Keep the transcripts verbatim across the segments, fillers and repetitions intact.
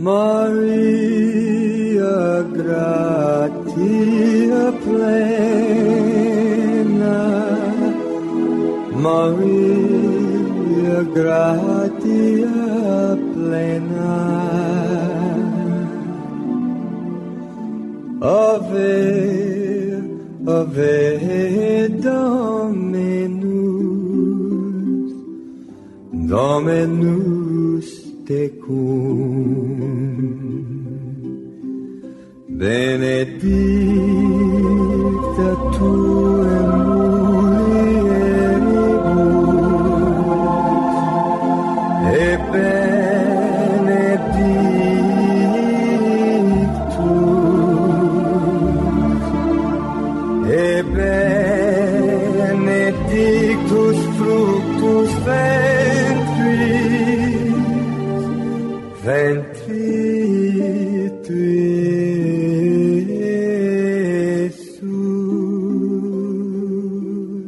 Maria, gratia plena, Maria, gratia plena, Ave, Ave Dominus, Dominus tecum, benedicta tu in mulieribus, e benedictus, e benedictus fructus ventris, ventri tui, Iesus.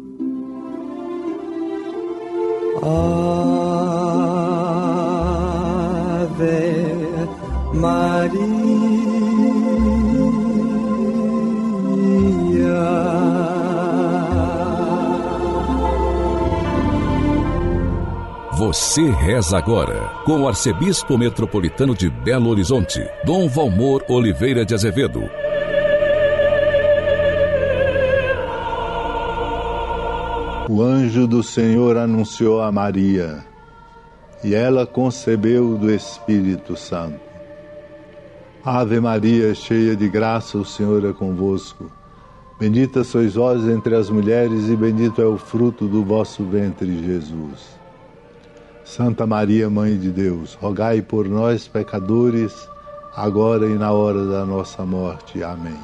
Ave Maria. Você reza agora com o arcebispo metropolitano de Belo Horizonte, Dom Valmor Oliveira de Azevedo. O anjo do Senhor anunciou a Maria, e ela concebeu do Espírito Santo. Ave Maria, cheia de graça, o Senhor é convosco. Bendita sois vós entre as mulheres, e bendito é o fruto do vosso ventre, Jesus. Santa Maria, Mãe de Deus, rogai por nós, pecadores, agora e na hora da nossa morte. Amém.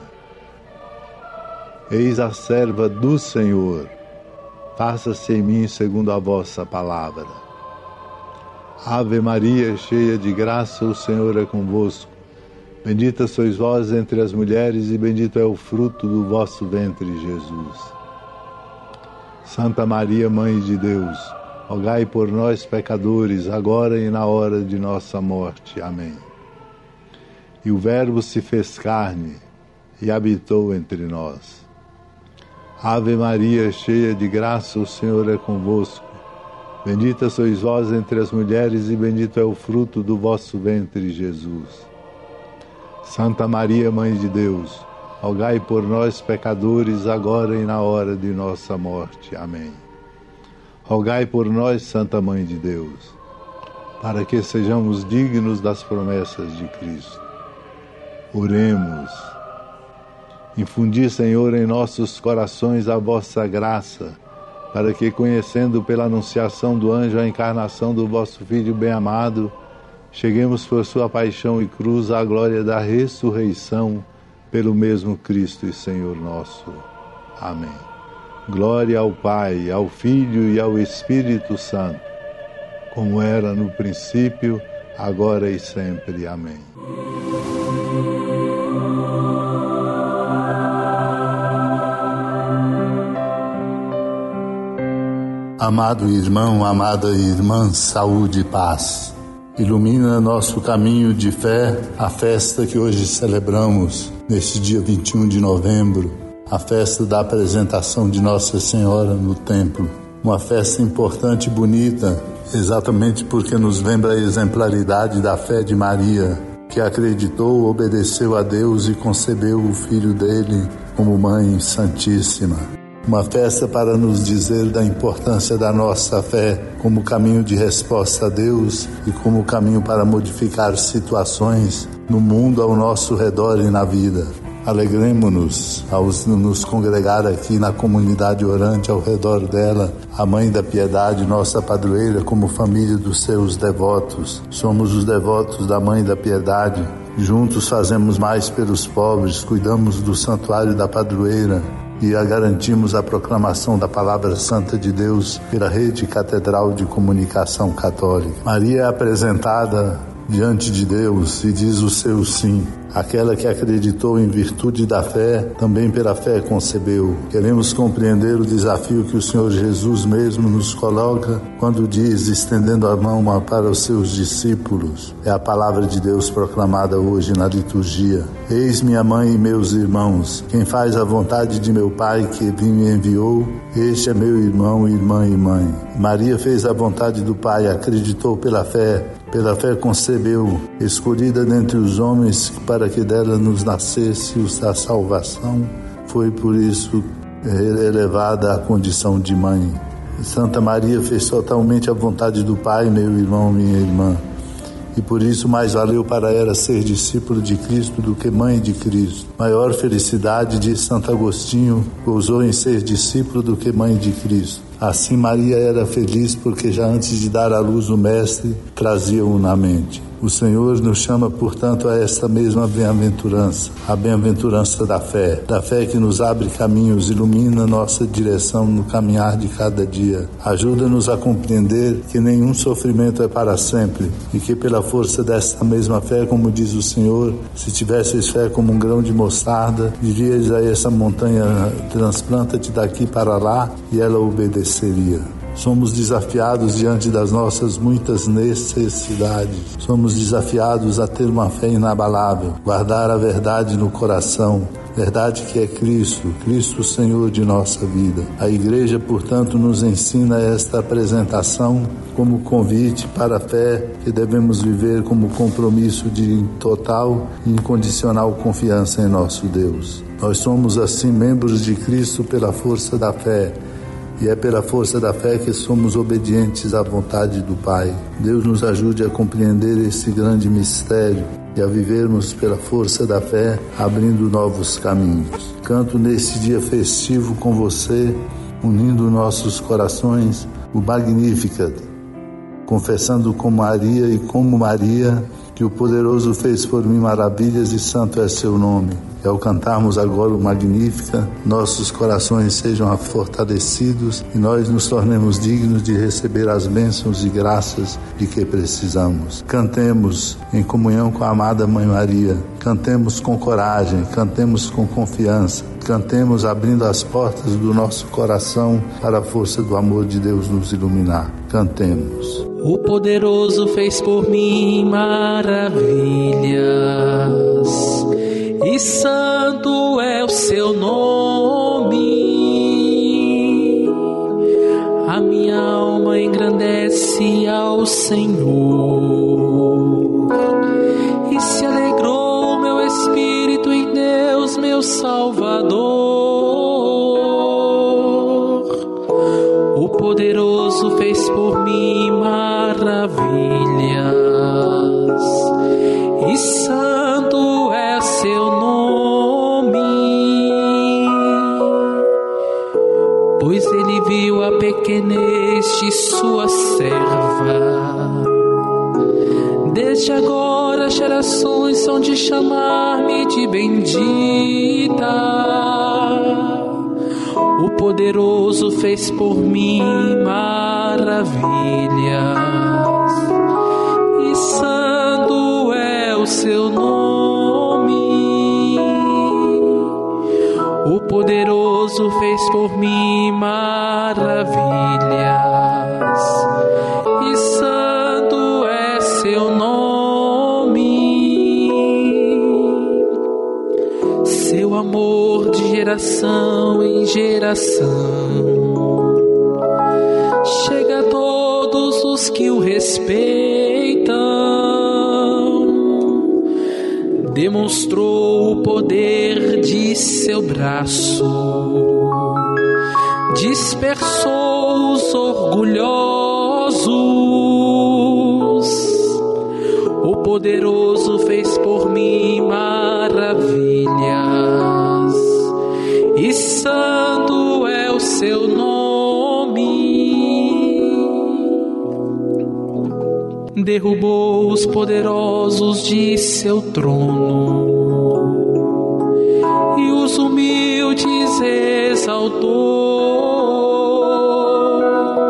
Eis a serva do Senhor, faça-se em mim segundo a vossa palavra. Ave Maria, cheia de graça, o Senhor é convosco. Bendita sois vós entre as mulheres, e bendito é o fruto do vosso ventre, Jesus. Santa Maria, Mãe de Deus, rogai por nós, pecadores, agora e na hora de nossa morte. Amém. E o Verbo se fez carne e habitou entre nós. Ave Maria, cheia de graça, o Senhor é convosco. Bendita sois vós entre as mulheres, e bendito é o fruto do vosso ventre, Jesus. Santa Maria, Mãe de Deus, rogai por nós, pecadores, agora e na hora de nossa morte. Amém. Rogai por nós, Santa Mãe de Deus, para que sejamos dignos das promessas de Cristo. Oremos. Infundi, Senhor, em nossos corações a vossa graça, para que, conhecendo pela anunciação do anjo a encarnação do vosso Filho bem-amado, cheguemos por sua paixão e cruz à glória da ressurreição, pelo mesmo Cristo e Senhor nosso. Amém. Glória ao Pai, ao Filho e ao Espírito Santo, como era no princípio, agora e sempre. Amém. Amado irmão, amada irmã, saúde e paz. Ilumina nosso caminho de fé a festa que hoje celebramos, neste dia vinte e um de novembro, a festa da apresentação de Nossa Senhora no templo. Uma festa importante e bonita, exatamente porque nos lembra a exemplaridade da fé de Maria, que acreditou, obedeceu a Deus e concebeu o Filho dele como Mãe Santíssima. Uma festa para nos dizer da importância da nossa fé como caminho de resposta a Deus e como caminho para modificar situações no mundo ao nosso redor e na vida. Alegremo-nos ao nos congregar aqui na comunidade orante ao redor dela, a Mãe da Piedade, nossa padroeira, como família dos seus devotos. Somos os devotos da Mãe da Piedade. Juntos fazemos mais pelos pobres, cuidamos do santuário da padroeira e a garantimos a proclamação da Palavra Santa de Deus pela Rede Catedral de Comunicação Católica. Maria é apresentada diante de Deus e diz o seu sim. Aquela que acreditou em virtude da fé, também pela fé concebeu. Queremos compreender o desafio que o Senhor Jesus mesmo nos coloca quando diz, estendendo a mão para os seus discípulos. É a palavra de Deus proclamada hoje na liturgia. Eis minha mãe e meus irmãos, quem faz a vontade de meu Pai que me enviou, este é meu irmão, irmã e mãe. Maria fez a vontade do Pai, acreditou pela fé, pela fé concebeu, escolhida dentre os homens para que dela nos nascesse a salvação, foi por isso elevada à condição de mãe. Santa Maria fez totalmente a vontade do Pai, meu irmão, minha irmã. E por isso mais valeu para ela ser discípulo de Cristo do que mãe de Cristo. Maior felicidade, diz Santo Agostinho, gozou em ser discípulo do que mãe de Cristo. Assim Maria era feliz porque já antes de dar à luz o Mestre, trazia-o na mente. O Senhor nos chama, portanto, a esta mesma bem-aventurança, a bem-aventurança da fé, da fé que nos abre caminhos, ilumina nossa direção no caminhar de cada dia. Ajuda-nos a compreender que nenhum sofrimento é para sempre e que pela força desta mesma fé, como diz o Senhor, se tivesses fé como um grão de mostarda, dirias a essa montanha, transplanta-te daqui para lá, e ela obedeceria. Somos desafiados diante das nossas muitas necessidades. Somos desafiados a ter uma fé inabalável, guardar a verdade no coração, verdade que é Cristo, Cristo Senhor de nossa vida. A Igreja, portanto, nos ensina esta apresentação como convite para a fé que devemos viver como compromisso de total e incondicional confiança em nosso Deus. Nós somos, assim, membros de Cristo pela força da fé, e é pela força da fé que somos obedientes à vontade do Pai. Deus nos ajude a compreender esse grande mistério e a vivermos pela força da fé, abrindo novos caminhos. Canto nesse dia festivo com você, unindo nossos corações, o Magnificat, confessando com Maria e como Maria que o poderoso fez por mim maravilhas e santo é seu nome. E ao cantarmos agora o Magnificat, nossos corações sejam fortalecidos e nós nos tornemos dignos de receber as bênçãos e graças de que precisamos. Cantemos em comunhão com a amada Mãe Maria, cantemos com coragem, cantemos com confiança, cantemos abrindo as portas do nosso coração para a força do amor de Deus nos iluminar. Cantemos. O poderoso fez por mim maravilhas, e santo é o seu nome. A minha alma engrandece ao Senhor, e se alegrou meu espírito em Deus, meu Salvador. O poderoso fez por mim maravilhas, e santo é seu nome, pois ele viu a pequenez de sua serva. Desde agora as gerações são de chamar-me de bendita. O poderoso fez por mim maravilhas, e santo é o seu nome. O poderoso fez por mim maravilhas, e santo é seu nome. Seu amor de geração em geração chega a todos os que o respeitam. Demonstrou o poder de seu braço, dispersou os orgulhosos. O poderoso fez por mim maravilhas, e santo é o seu nome. Derrubou os poderosos de seu trono, e os humildes exaltou.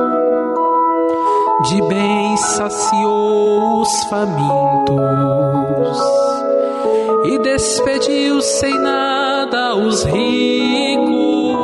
De bens saciou os famintos, e de despediu sem nada os ricos.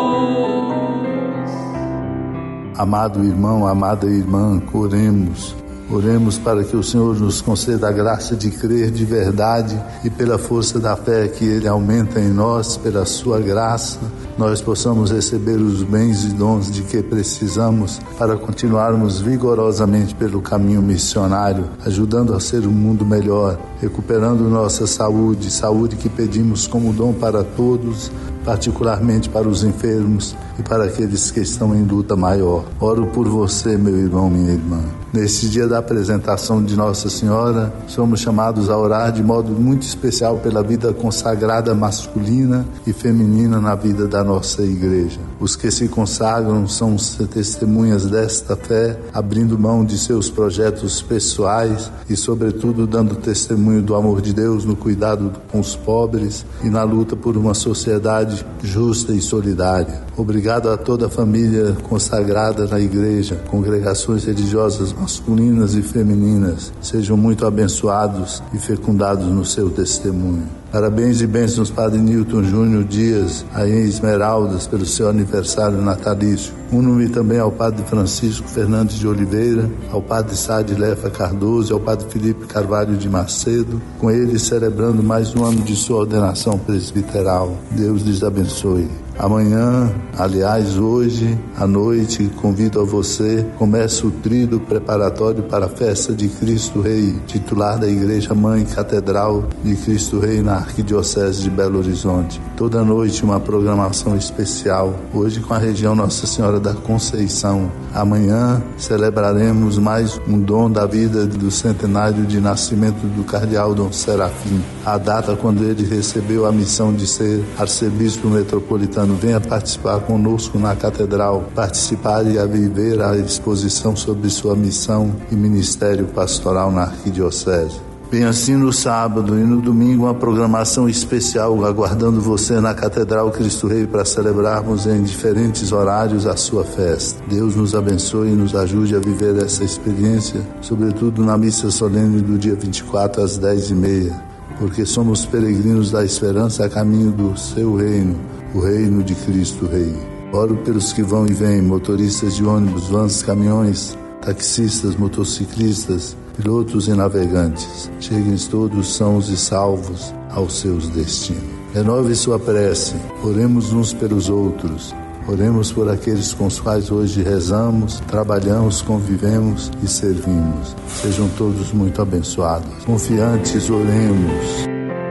Amado irmão, amada irmã, oremos. Oremos para que o Senhor nos conceda a graça de crer de verdade e pela força da fé que Ele aumenta em nós, pela sua graça, nós possamos receber os bens e dons de que precisamos para continuarmos vigorosamente pelo caminho missionário, ajudando a ser um mundo melhor, recuperando nossa saúde, saúde que pedimos como dom para todos, particularmente para os enfermos e para aqueles que estão em luta maior. Oro por você, meu irmão, minha irmã. Neste dia da apresentação de Nossa Senhora, somos chamados a orar de modo muito especial pela vida consagrada masculina e feminina na vida da nossa igreja. Os que se consagram são testemunhas desta fé, abrindo mão de seus projetos pessoais e, sobretudo, dando testemunho do amor de Deus no cuidado com os pobres e na luta por uma sociedade justa e solidária. Obrigado a toda a família consagrada na igreja, congregações religiosas masculinas e femininas. Sejam muito abençoados e fecundados no seu testemunho. Parabéns e bênçãos, Padre Newton Júnior Dias, aí em Esmeraldas, pelo seu aniversário natalício. Uno-me também ao Padre Francisco Fernandes de Oliveira, ao Padre Sade Lefa Cardoso e ao Padre Felipe Carvalho de Macedo, com eles celebrando mais um ano de sua ordenação presbiteral. Deus lhes abençoe. Amanhã, aliás, hoje, à noite, convido a você, começa o tríduo preparatório para a festa de Cristo Rei, titular da Igreja Mãe Catedral de Cristo Rei na Arquidiocese de Belo Horizonte. Toda noite uma programação especial, hoje com a região Nossa Senhora da Conceição. Amanhã celebraremos mais um dom da vida do centenário de nascimento do cardeal Dom Serafim, a data quando ele recebeu a missão de ser arcebispo metropolitano. Venha participar conosco na Catedral, participar e a viver a exposição sobre sua missão e ministério pastoral na Arquidiocese. Bem assim no sábado e no domingo uma programação especial aguardando você na Catedral Cristo Rei para celebrarmos em diferentes horários a sua festa. Deus nos abençoe e nos ajude a viver essa experiência, sobretudo na missa solene do dia vinte e quatro às dez e meia, porque somos peregrinos da esperança a caminho do seu reino, o reino de Cristo Rei. Oro pelos que vão e vêm, motoristas de ônibus, vans, caminhões, taxistas, motociclistas, pilotos e navegantes. Cheguem todos sãos e salvos aos seus destinos. Renove sua prece, oremos uns pelos outros, oremos por aqueles com os quais hoje rezamos, trabalhamos, convivemos e servimos. Sejam todos muito abençoados. Confiantes, oremos.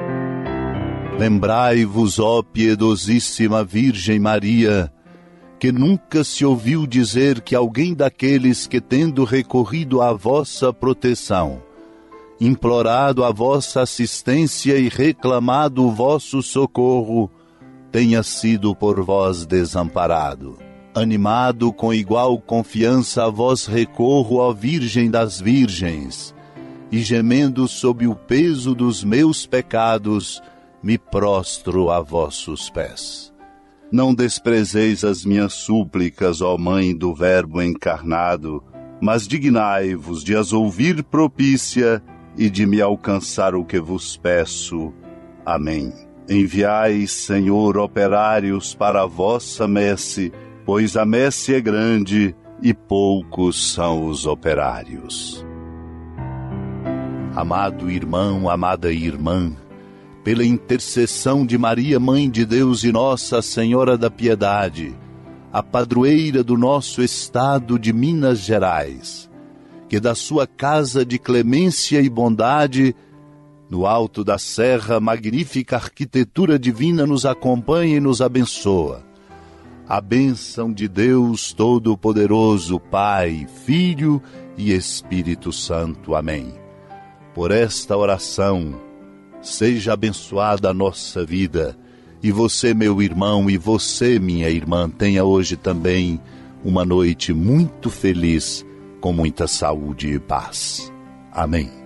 Lembrai-vos, ó piedosíssima Virgem Maria, que nunca se ouviu dizer que alguém daqueles que, tendo recorrido à vossa proteção, implorado a vossa assistência e reclamado o vosso socorro, tenha sido por vós desamparado. Animado com igual confiança a vós recorro, ó Virgem das Virgens, e gemendo sob o peso dos meus pecados, me prostro a vossos pés. Não desprezeis as minhas súplicas, ó Mãe do Verbo encarnado, mas dignai-vos de as ouvir propícia e de me alcançar o que vos peço. Amém. Enviai, Senhor, operários para a vossa messe, pois a messe é grande e poucos são os operários. Amado irmão, amada irmã, pela intercessão de Maria, Mãe de Deus e Nossa Senhora da Piedade, a padroeira do nosso estado de Minas Gerais, que da sua casa de clemência e bondade, no alto da serra, magnífica arquitetura divina nos acompanha e nos abençoa. A bênção de Deus Todo-Poderoso, Pai, Filho e Espírito Santo. Amém. Por esta oração, seja abençoada a nossa vida, e você, meu irmão, e você, minha irmã, tenha hoje também uma noite muito feliz, com muita saúde e paz. Amém.